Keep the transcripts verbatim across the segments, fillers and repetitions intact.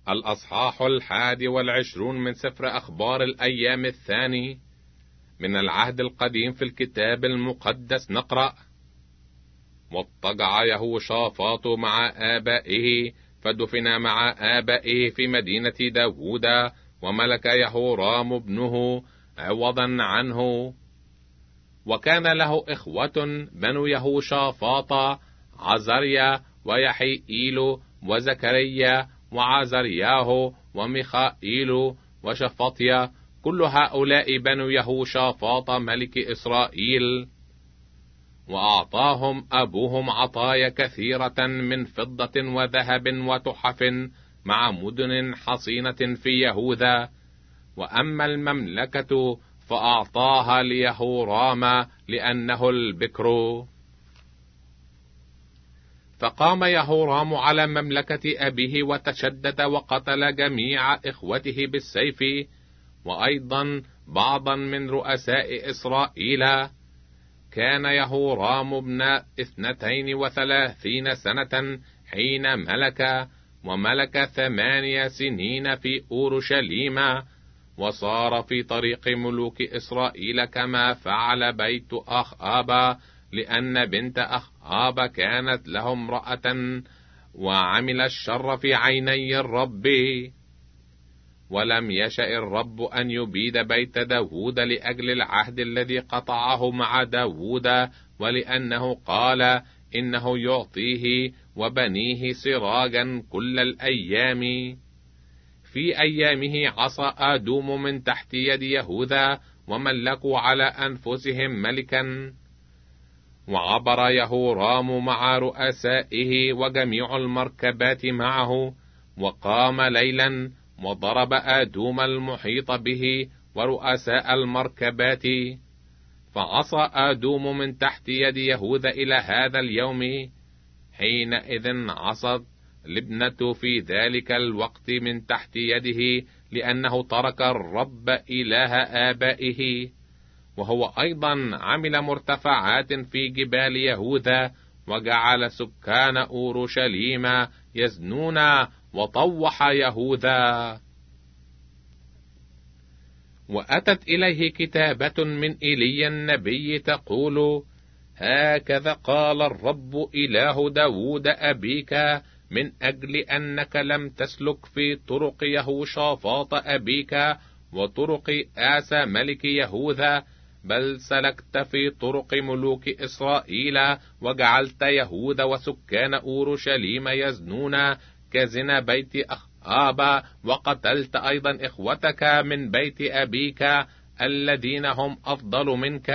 الأصحاح الحادي والعشرون من سفر أخبار الأيام الثاني. من العهد القديم في الكتاب المقدس نقرأ: واضطجع يهوشافاط مع آبائه، فدفن مع آبائه في مدينة داود، وملك يهورام ابنه عوضا عنه. وكان له إخوة بنو يهوشافاط، عزريا ويحيئيل وزكريا وعزرياه وميخائيل وشفطيا، كل هؤلاء بنو يهوشافاط ملك إسرائيل. وأعطاهم أبوهم عطايا كثيرة من فضة وذهب وتحف، مع مدن حصينة في يهوذا. وأما المملكة فأعطاها ليهورام لأنه البكر. فقام يهورام على مملكة أبيه وتشدد وقتل جميع إخوته بالسيف، وأيضا بعضا من رؤساء إسرائيل. كان يهورام ابن اثنتين وثلاثين سنة حين ملك، وملك ثمانية سنين في أورشليم. وصار في طريق ملوك إسرائيل كما فعل بيت أخآب، لأن بنت أخآب كانت له امرأة، وعمل الشر في عيني الرب. ولم يشأ الرب أن يبيد بيت داود لأجل العهد الذي قطعه مع داود، ولأنه قال إنه يعطيه وبنيه سراجا كل الأيام. في أيامه عصى آدوم من تحت يد يهوذا، وملكوا على أنفسهم ملكا. وعبر يهورام مع رؤسائه وجميع المركبات معه، وقام ليلا وضرب آدوم المحيط به ورؤساء المركبات. فعصى آدوم من تحت يد يهوذا إلى هذا اليوم. حينئذ عصت لبنة في ذلك الوقت من تحت يده، لأنه ترك الرب إله آبائه. وهو أيضا عمل مرتفعات في جبال يهوذا، وجعل سكان أورشليم يزنون، وطوح يهوذا. وأتت إليه كتابة من إيليا النبي تقول: هكذا قال الرب إله داود أبيك، من أجل أنك لم تسلك في طرق يهوشافاط أبيك وطرق آسى ملك يهوذا، بل سلكت في طرق ملوك إسرائيل، وجعلت يهوذا وسكان أورشليم يزنون كزنا بيت أخآب، وقتلت أيضا إخوتك من بيت أبيك الذين هم أفضل منك.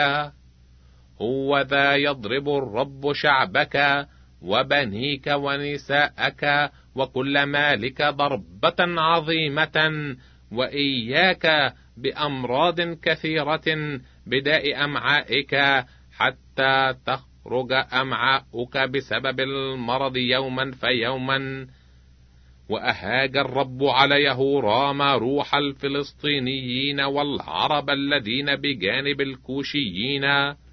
هو ذا يضرب الرب شعبك وبنيك ونساءك وكل مالك ضربة عظيمة، وإياك بأمراض كثيرة بداء أمعائك، حتى تخرج أمعاؤك بسبب المرض يوما فيوما. وأهاج الرب على يهورام روح الفلسطينيين والعرب الذين بجانب الكوشيين،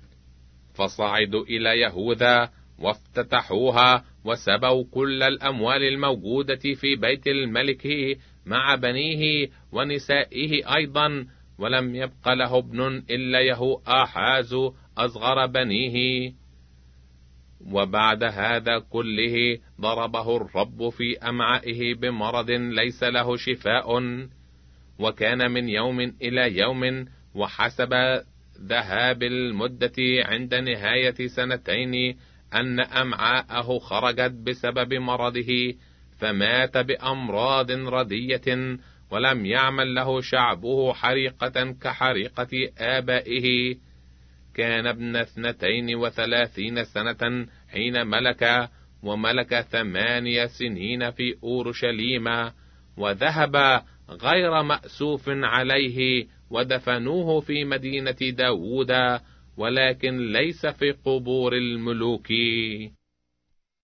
فصعدوا إلى يهوذا وافتتحوها، وسبوا كل الأموال الموجودة في بيت الملك مع بنيه ونسائه أيضا، ولم يبق له ابن إلا يهوآحاز أصغر بنيه. وبعد هذا كله ضربه الرب في أمعائه بمرض ليس له شفاء. وكان من يوم إلى يوم، وحسب ذهاب المدة عند نهاية سنتين، أن أمعاءه خرجت بسبب مرضه، فمات بأمراض ردية. ولم يعمل له شعبه حريقة كحريقة آبائه. كان ابن اثنتين وثلاثين سنة حين ملك، وملك ثمانية سنين في أورشليم. وذهب غير مأسوف عليه، ودفنوه في مدينة داود، ولكن ليس في قبور الملوك.